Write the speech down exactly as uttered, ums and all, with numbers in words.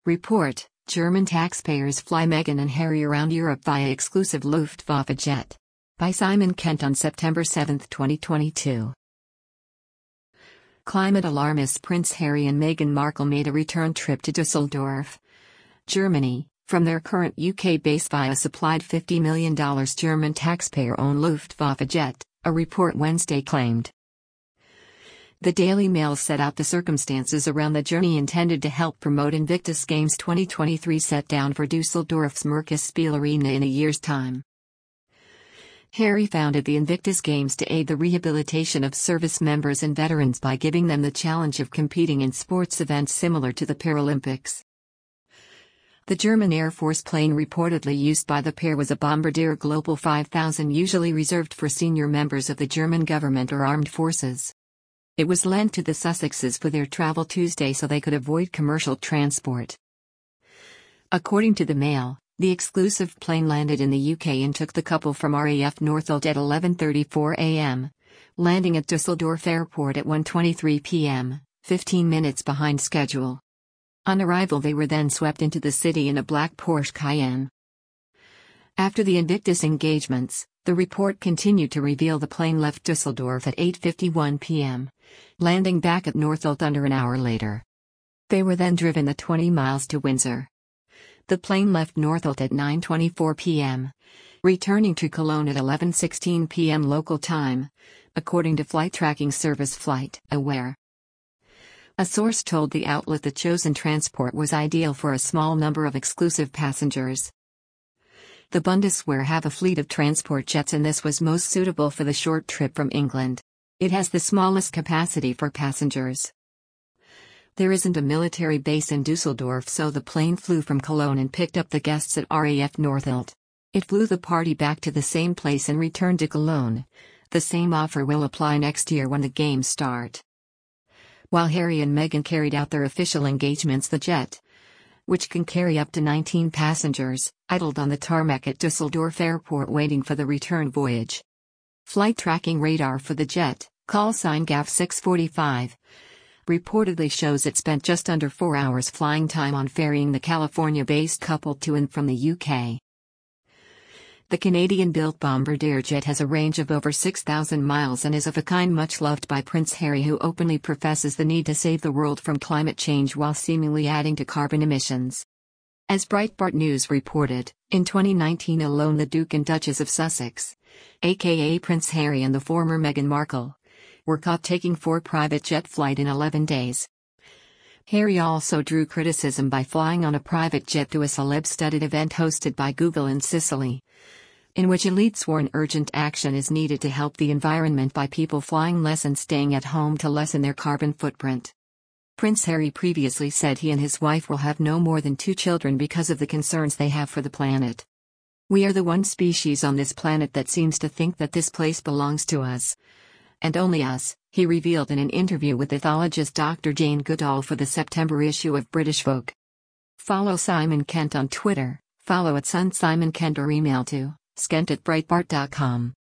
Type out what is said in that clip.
Report: German taxpayers fly Meghan and Harry around Europe via exclusive Luftwaffe jet. By Simon Kent on September seventh, twenty twenty-two. Climate alarmists Prince Harry and Meghan Markle made a return trip to Dusseldorf, Germany, from their current U K base via supplied fifty million dollars German taxpayer-owned Luftwaffe jet, a report Wednesday claimed. The Daily Mail set out the circumstances around the journey intended to help promote Invictus Games twenty twenty-three set down for Dusseldorf's Merkus-Spiel Arena in a year's time. Harry founded the Invictus Games to aid the rehabilitation of service members and veterans by giving them the challenge of competing in sports events similar to the Paralympics. The German Air Force plane reportedly used by the pair was a Bombardier Global five thousand, usually reserved for senior members of the German government or armed forces. It was lent to the Sussexes for their travel Tuesday so they could avoid commercial transport. According to the Mail, the exclusive plane landed in the U K and took the couple from R A F Northolt at eleven thirty-four a m, landing at Dusseldorf Airport at one twenty-three p m, fifteen minutes behind schedule. On arrival, they were then swept into the city in a black Porsche Cayenne. After the Invictus engagements, the report continued to reveal the plane left Dusseldorf at eight fifty-one p m, landing back at Northolt under an hour later. They were then driven the twenty miles to Windsor. The plane left Northolt at nine twenty-four p m, returning to Cologne at eleven sixteen p m local time, according to flight tracking service FlightAware. A source told the outlet the chosen transport was ideal for a small number of exclusive passengers. The Bundeswehr have a fleet of transport jets, and this was most suitable for the short trip from England. It has the smallest capacity for passengers. There isn't a military base in Dusseldorf, so the plane flew from Cologne and picked up the guests at R A F Northolt. It flew the party back to the same place and returned to Cologne. The same offer will apply next year when the games start. While Harry and Meghan carried out their official engagements, the jet, which can carry up to nineteen passengers, idled on the tarmac at Dusseldorf Airport waiting for the return voyage. Flight tracking radar for the jet, call sign G A F six forty-five, reportedly shows it spent just under four hours flying time on ferrying the California-based couple to and from the U K. The Canadian-built Bombardier jet has a range of over six thousand miles and is of a kind much loved by Prince Harry, who openly professes the need to save the world from climate change while seemingly adding to carbon emissions. As Breitbart News reported, in twenty nineteen alone the Duke and Duchess of Sussex, aka Prince Harry and the former Meghan Markle, were caught taking four private jet flight in eleven days. Harry also drew criticism by flying on a private jet to a celeb-studded event hosted by Google in Sicily, in which elites warn urgent action is needed to help the environment by people flying less and staying at home to lessen their carbon footprint. Prince Harry previously said he and his wife will have no more than two children because of the concerns they have for the planet. "We are the one species on this planet that seems to think that this place belongs to us, and only us," he revealed in an interview with ethologist Doctor Jane Goodall for the September issue of British Vogue. Follow Simon Kent on Twitter, follow at Sun Simon Kent, or email to skent at breitbart dot com.